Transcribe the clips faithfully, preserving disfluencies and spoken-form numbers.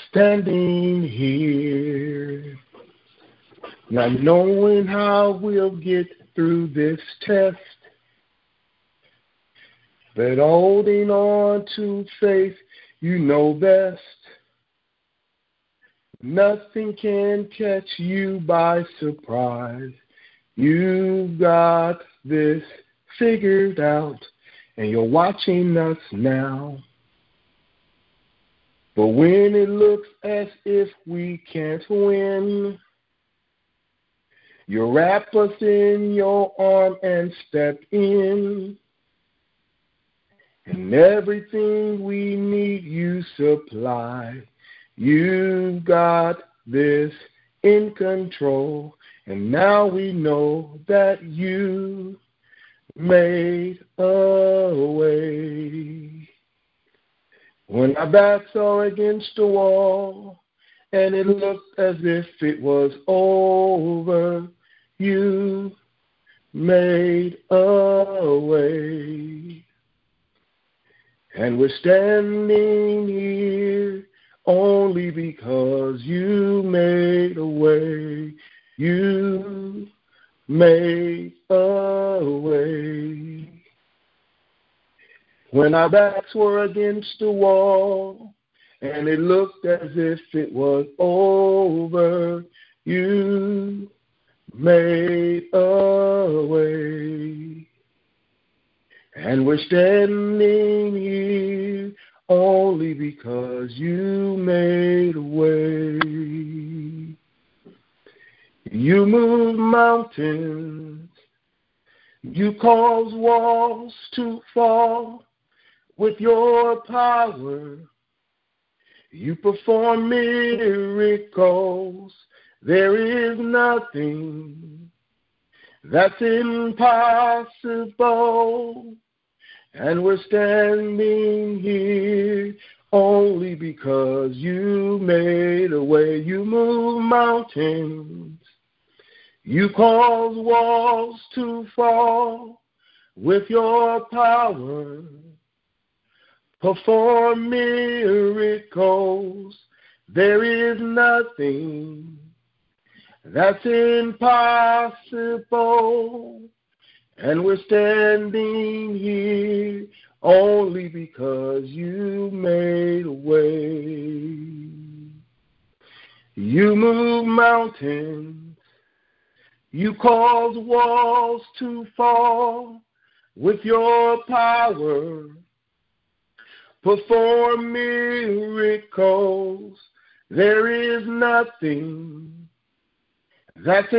standing here, not knowing how we'll get through this test, but holding on to faith, you know best. Nothing can catch you by surprise. You've got this figured out, and you're watching us now. But when it looks as if we can't win, you wrap us in your arm and step in. And everything we need you supply. You've got this in control. And now we know that you made a way. When our backs are against the wall and it looked as if it was over, you made a way. And we're standing here only because you made a way. You made a way. When our backs were against the wall and it looked as if it was over, you made a way. And we're standing here only because you made a way. You move mountains. You cause walls to fall with your power. You perform miracles. There is nothing that's impossible. And we're standing here only because you made a way. You move mountains. You cause walls to fall with your power. Perform miracles. There is nothing that's impossible. And we're standing here only because you made a way. You move mountains. You cause walls to fall with your power. Perform miracles. There is nothing that's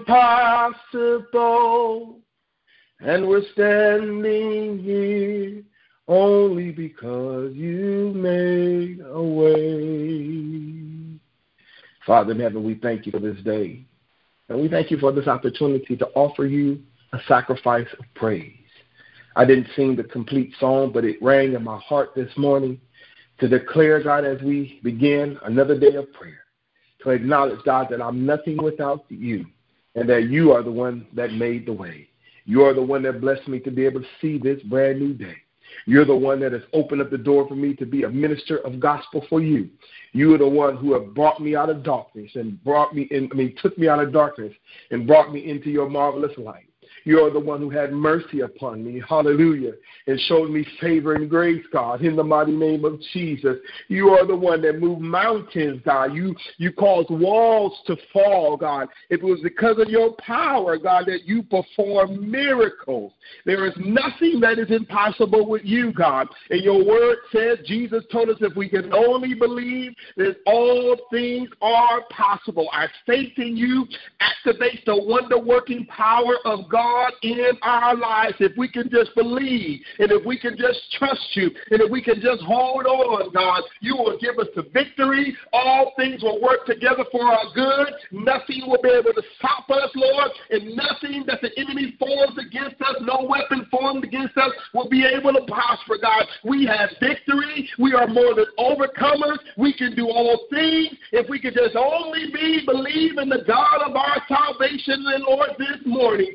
impossible. And we're standing here only because you made a way. Father in heaven, we thank you for this day. And we thank you for this opportunity to offer you a sacrifice of praise. I didn't sing the complete song, but it rang in my heart this morning to declare, God, as we begin another day of prayer, to acknowledge, God, that I'm nothing without you and that you are the one that made the way. You are the one that blessed me to be able to see this brand new day. You're the one that has opened up the door for me to be a minister of gospel for you. You are the one who have brought me out of darkness and brought me in, I mean, took me out of darkness and brought me into your marvelous light. You are the one who had mercy upon me, hallelujah, and showed me favor and grace, God, in the mighty name of Jesus. You are the one that moved mountains, God. You, you caused walls to fall, God. It was because of your power, God, that you perform miracles. There is nothing that is impossible with you, God. And your word says, Jesus told us if we can only believe that all things are possible. Our faith in you activates the wonder-working power of God in our lives. If we can just believe and if we can just trust you and if we can just hold on, God, you will give us the victory. All things will work together for our good. Nothing will be able to stop us, Lord, and nothing that the enemy forms against us, no weapon formed against us will be able to prosper, God. We have victory. We are more than overcomers. We can do all things if we can just only be believe in the God of our salvation. And Lord, this morning we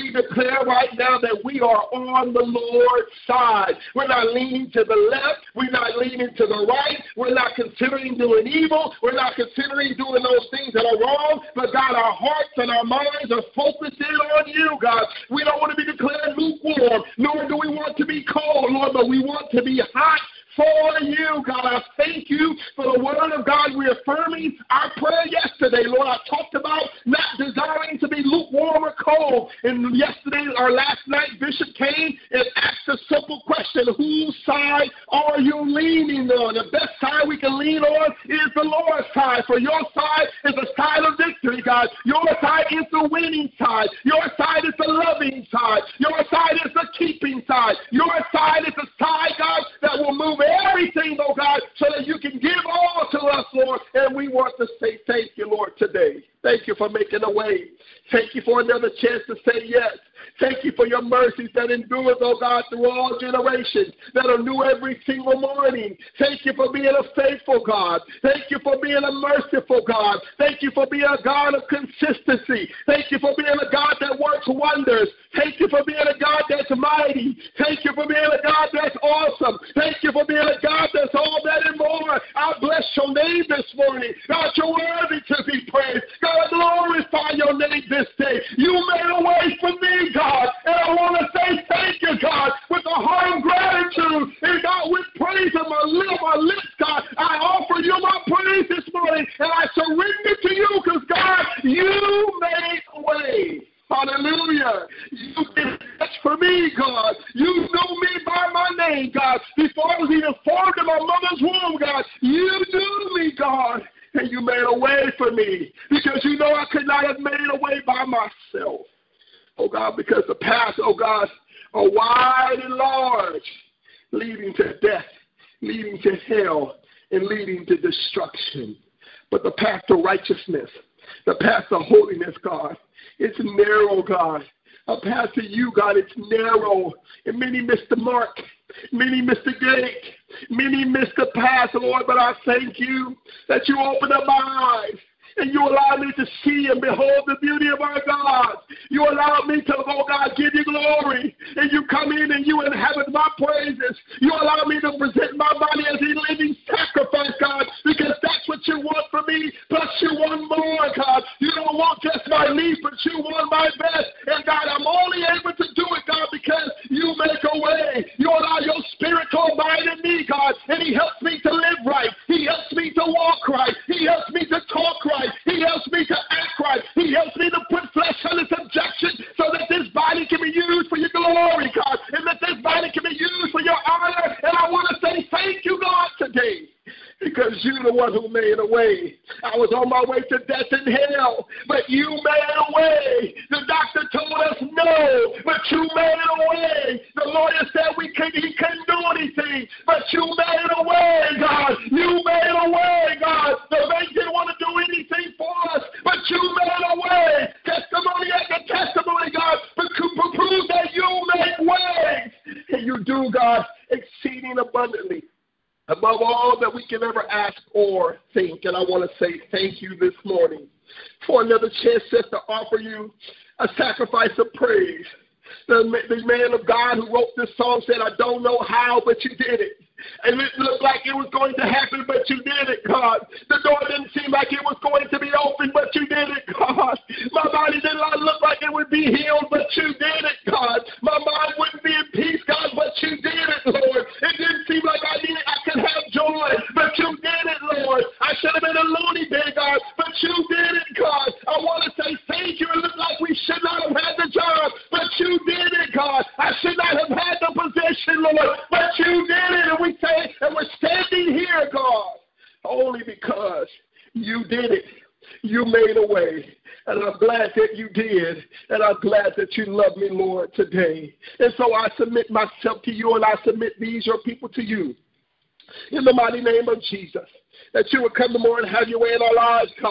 we declare right now that we are on the Lord's side. We're not leaning to the left. We're not leaning to the right. We're not considering doing evil. We're not considering doing those things that are wrong. But God, our hearts and our minds are focused in on you, God. We don't want to be declared lukewarm, nor do we want to be cold, Lord, but we want to be hot for you, God. I thank you for the word of God reaffirming our prayer yesterday. Lord, I talked about not desiring to be lukewarm or cold. And yesterday or last night, Bishop came and asked a simple question: whose side are you leaning on? The best side we can lean on is the Lord's side. For your side is a side of victory, God. Your side is the winning side. Your side is the loving side. Your side is the keeping side. Your side is the side, God, that will move everything, oh God, so that you can give all to us, Lord. And we want to say thank you, Lord, today. Thank you for making a way. Thank you for another chance to say yes. Thank you for your mercies that endures, oh God, through all generations, that are new every single morning. Thank you for being a faithful God. Thank you for being a merciful God. Thank you for being a God of consistency. Thank you for being a God that works wonders. Thank you for being a God that's mighty. Thank you for being a God that's awesome. Thank you for being a God that's all that and more. I bless your name this morning. God, you're worthy to be praised. God, I glorify your name this day. You made a way for me, God, and I want to say thank you, God, with a heart of gratitude. And God, with praise on my lips, my lips, God, I offer you my praise this morning, and I surrender to you because, God, you made a way. Hallelujah. You did this for me, God. You knew me by my name, God. Before I was even formed in my mother's womb, God, you knew me, God. And you made a way for me because you know I could not have made a way by myself. Oh, God, because the paths, oh, God, are wide and large, leading to death, leading to hell, and leading to destruction. But the path to righteousness, the path to holiness, God, it's narrow, God. A path to you, God, it's narrow. And many miss the mark. Many miss the gate. Many miss the path, Lord. But I thank you that you open up my eyes. And you allow me to see and behold the beauty of our God. You allow me to, oh God, give you glory. And you come in and you inhabit my praises. You allow me to present my body as a living sacrifice, God, because that's what you want from me. Plus you want more, God. You don't want just my least, but you want my best. And God, I'm only able to do it, God, because you make a way. You allow your spirit to abide in me, God. And he helps me to live right. He helps me to walk right. He helps me to talk right. He helps me to act right. He helps me to put flesh under subjection so that this body can be used for your glory, God, and that this body can be used for your honor. And I want to say thank you, God, today. Because you're the one who made a way. I was on my way to death and hell, but you made a way. The doctor told us no, but you made a way. The lawyer said we could, he couldn't do anything, but you made a way, God. You made a way, God. The bank didn't want to do anything for us, but you made a way. Testimony after testimony, God, but to prove that you make ways. And you do, God, exceeding abundantly, above all that we can ever ask or think. And I want to say thank you this morning for another chance just to offer you a sacrifice of praise. The, the man of God who wrote this song said, I don't know how, but you did it. And it looked like it was going to happen, but you did it, God. The door didn't seem like it was going to be open, but you did it, God. My body did not look like it would be healed, but you did it, God. My mind wouldn't be in peace, God, but you did it, Lord. It didn't seem like I needed, I could have joy, but you did it, Lord. I should have been a loony bin, God, but you did it, God. I want to say thank you. It looked like we should not have had the job, but you did it, God. I should not have had the position, Lord, but you did it. And we say, and we're standing here, God, only because you did it. You made a way. And I'm glad that you did. And I'm glad that you love me, Lord, today. And so I submit myself to you, and I submit these, your people, to you. In the mighty name of Jesus, that you would come tomorrow and have your way in our lives, God.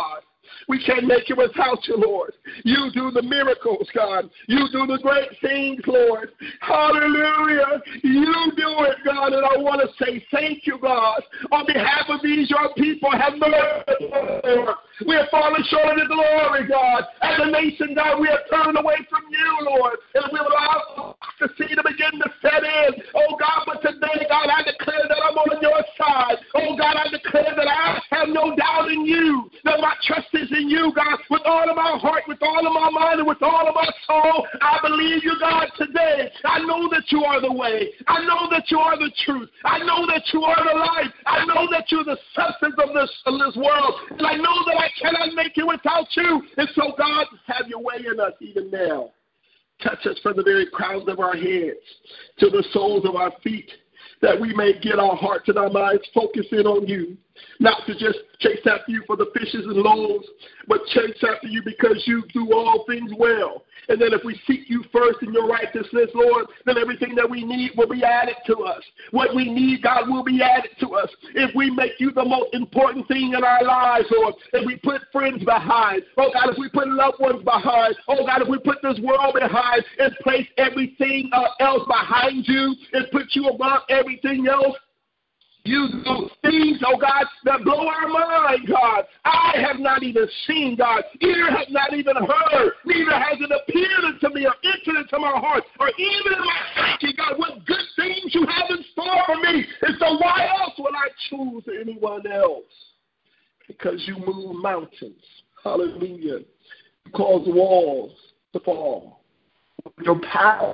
We can't make it without you, Lord. You do the miracles, God. You do the great things, Lord. Hallelujah. You do it, God, and I want to say thank you, God. On behalf of these your people, have mercy, Lord. We have fallen short of the glory, God. As a nation, God, we have turned away from you, Lord, and we allow to see to begin to set in. Oh, God, but today, God, I declare that I'm on your side. Oh, God, I declare that I have no doubt in you, that my trust is in you, God, with all of my heart, with all of my mind, and with all of my soul. I believe you, God, today. I know that you are the way. I know that you are the truth. I know that you are the light. I know that you're the substance of this, of this world. And I know that I cannot make it without you. And so, God, have your way in us even now. Touch us from the very crowns of our heads to the soles of our feet, that we may get our hearts and our minds focusing on you, not to just chase after you for the fishes and loaves, but chase after you because you do all things well. And then if we seek you first in your righteousness, Lord, then everything that we need will be added to us. What we need, God, will be added to us. If we make you the most important thing in our lives, Lord, if we put friends behind, oh God, if we put loved ones behind, oh God, if we put this world behind and place everything uh, else behind you and put you above everything else, you do things, oh God, that blow our mind, God. Eye have not even seen, God. Ear have not even heard. Neither has it appeared unto me or entered into my heart or even in my psyche, God, what good things you have in store for me. And so why else will I choose anyone else? Because you move mountains. Hallelujah. You cause walls to fall. Your power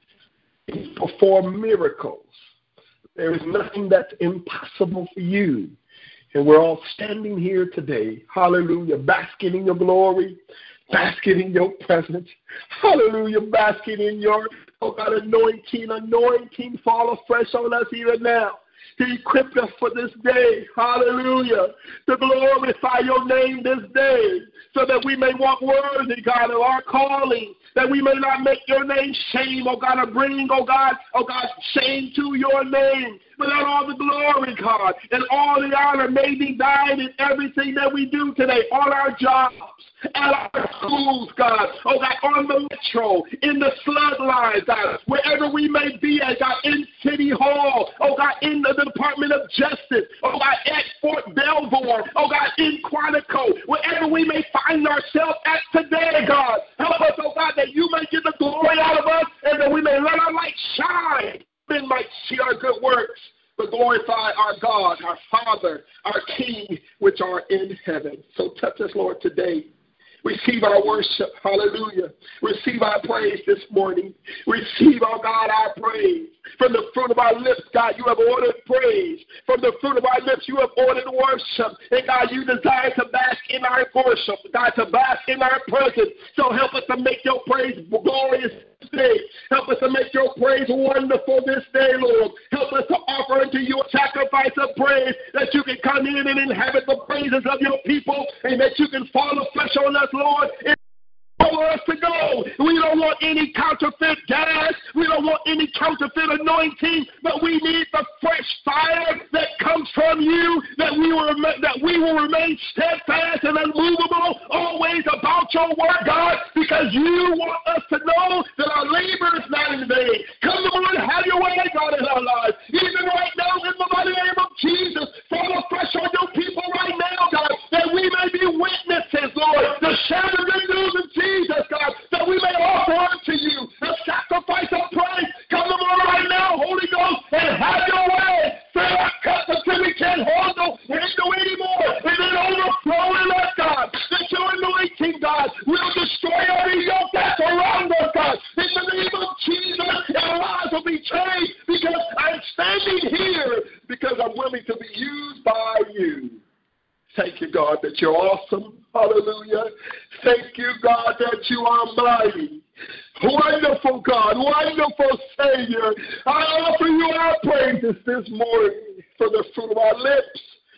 is to perform miracles. There is nothing that's impossible for you. And we're all standing here today, hallelujah, basking in your glory, basking in your presence, hallelujah, basking in your, oh God, anointing, anointing fall afresh on us even now. He equipped us for this day, hallelujah, to glorify your name this day, so that we may walk worthy, God, of our calling, that we may not make your name shame, oh God, or bring, oh God, oh God, shame to your name. But let all the glory, God, and all the honor may be thine in everything that we do today, on our jobs, at our schools, God, oh God, on the metro, in the flood lines, God, wherever we may be at, God, in City Hall, oh God, in the Department of Justice, oh God, at Fort Belvoir, oh God, in Quantico, wherever we may find ourselves at today, God, help us, oh God, that you may get the glory out of us and that we may let our light shine. Men might see our good works, but glorify our God, our Father, our King, which are in heaven. So touch us, Lord, today. Receive our worship. Hallelujah. Receive our praise this morning. Receive, oh God, our praise. From the fruit of our lips, God, you have ordered praise. From the fruit of our lips, you have ordered worship. And God, you desire to bask in our worship. God, to bask in our presence. So help us to make your praise glorious today. Help us to make your praise wonderful this day, Lord. Help us to offer unto you a sacrifice of praise, that you can come in and inhabit the praises of your people, and that you can fall afresh on us, Lord. For us to go. We don't want any counterfeit gas. We don't want any counterfeit anointing, but we need the fresh fire that comes from you, that we will rem- that we will remain steadfast and unmovable, always about your word, God, because you want us to know that our labor is not in vain. Come on, have your way, God, in our lives. Even right now, in the mighty name of Jesus, fall afresh on your people right now, God, that we may be witnesses, Lord, to share the good news of Jesus. Jesus, God, that we may offer unto you a sacrifice of praise. Come on right now, Holy Ghost, and have your way. Fill our cups until we can't handle, handle anymore. And then overflow in us, God, that your anointing, God, will destroy every yoke that's around us, God. In the name of Jesus, our lives will be changed, because I'm standing here because I'm willing to be used by you. Thank you, God, that you're awesome. Hallelujah. Thank you, God, that you are mighty. Wonderful God, wonderful Savior. I offer you our praises this morning for the fruit of our lips.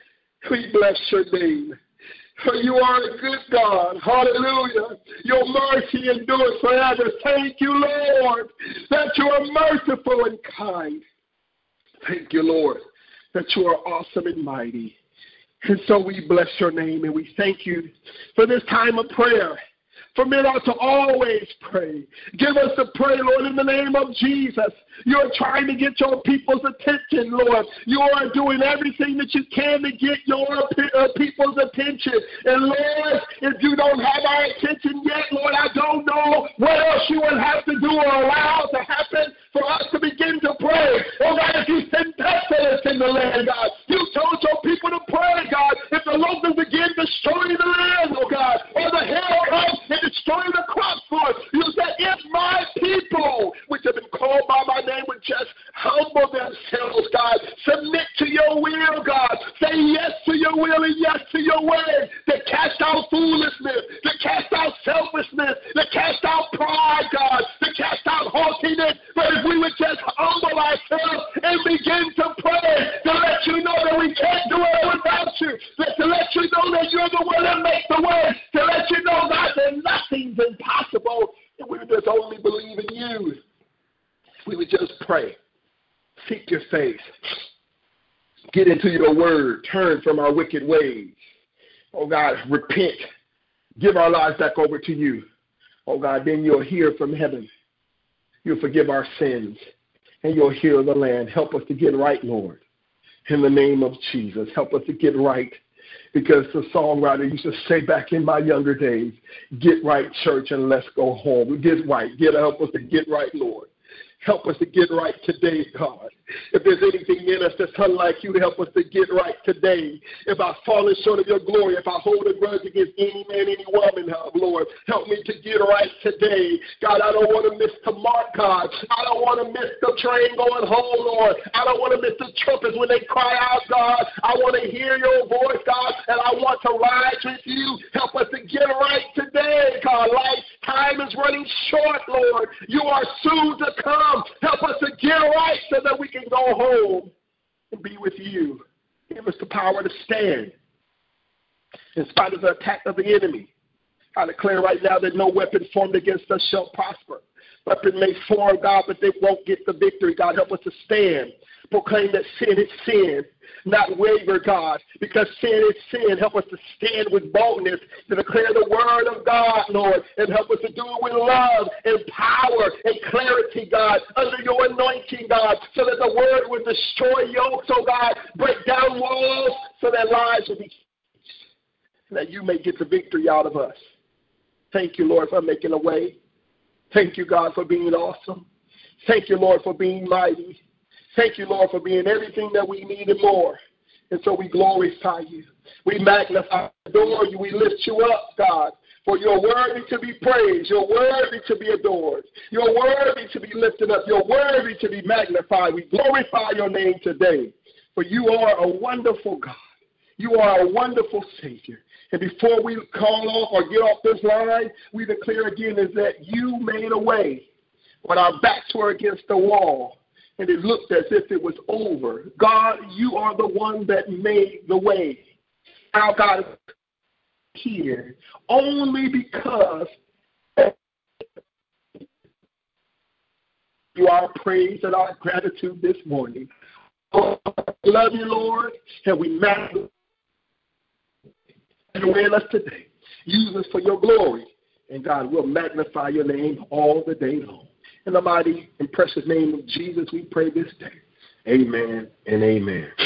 We bless your name. For you are a good God. Hallelujah. Your mercy endures forever. Thank you, Lord, that you are merciful and kind. Thank you, Lord, that you are awesome and mighty. And so we bless your name and we thank you for this time of prayer. For men ought to always pray. Give us to pray, Lord, in the name of Jesus. You're trying to get your people's attention, Lord. You are doing everything that you can to get your uh, people's attention. And, Lord, if you don't have our attention yet, Lord, I don't know what else you would have to do or allow to happen for us to begin to pray. Oh, God, if you send pestilence in the land, God, you told your people to pray, God. If the locusts begin destroying the land, oh, God, or the hail comes and destroy the crops, Lord, you said, if my people, which have been called by my name, would just humble themselves, God, submit to your will, God, say yes to your will and yes to your way, to cast out foolishness, to cast out selfishness, to cast out pride, God, to cast out haughtiness. But if we would just humble ourselves and begin to pray, to let you know that we can't do it without you, to let you know that you're the one that makes the way, to let you know, God, that nothing's impossible, and we would just only believe in you. We would just pray, seek your face, get into your word, turn from our wicked ways. Oh, God, repent, give our lives back over to you. Oh, God, then you'll hear from heaven. You'll forgive our sins, and you'll heal the land. Help us to get right, Lord, in the name of Jesus. Help us to get right, because the songwriter used to say back in my younger days, get right, church, and let's go home. Get right. Get help us to get right, Lord. Help us to get right today, God. If there's anything in us that's unlike you, help us to get right today. If I've fallen short of your glory, if I hold a grudge against any man, any woman, Lord, help me to get right today. God, I don't want to miss the mark, God. I don't want to miss the train going home, Lord. I don't want to miss the trumpets when they cry out, God. I want to hear your voice, God, and I want to ride with you. Help us to get right today, God. Life time is running short, Lord. You are soon to come. Help us to get right so that we can go home and be with you. Give us the power to stand in spite of the attack of the enemy. I declare right now that no weapon formed against us shall prosper. Weapon may form, God, but they won't get the victory. God, help us to stand. Proclaim that sin is sin, not waver, God, because sin is sin. Help us to stand with boldness to declare the word of God, Lord, and help us to do it with love and power and clarity, God, under your anointing, God, so that the word will destroy yokes, oh God, break down walls so that lives will be changed, and that you may get the victory out of us. Thank you, Lord, for making a way. Thank you, God, for being awesome. Thank you, Lord, for being mighty. Thank you, Lord, for being everything that we need and more. And so we glorify you. We magnify, adore you. We lift you up, God, for you're worthy to be praised. You're worthy to be adored. You're worthy to be lifted up. You're worthy to be magnified. We glorify your name today, for you are a wonderful God. You are a wonderful Savior. And before we call off or get off this line, we declare again is that you made a way when our backs were against the wall. And it looked as if it was over. God, you are the one that made the way. Now, God is here only because you are praise and our gratitude this morning. Oh, we love you, Lord, and we magnify you in us today. Use us for your glory, and God will magnify your name all the day long. In the mighty and precious name of Jesus, we pray this day. Amen and amen.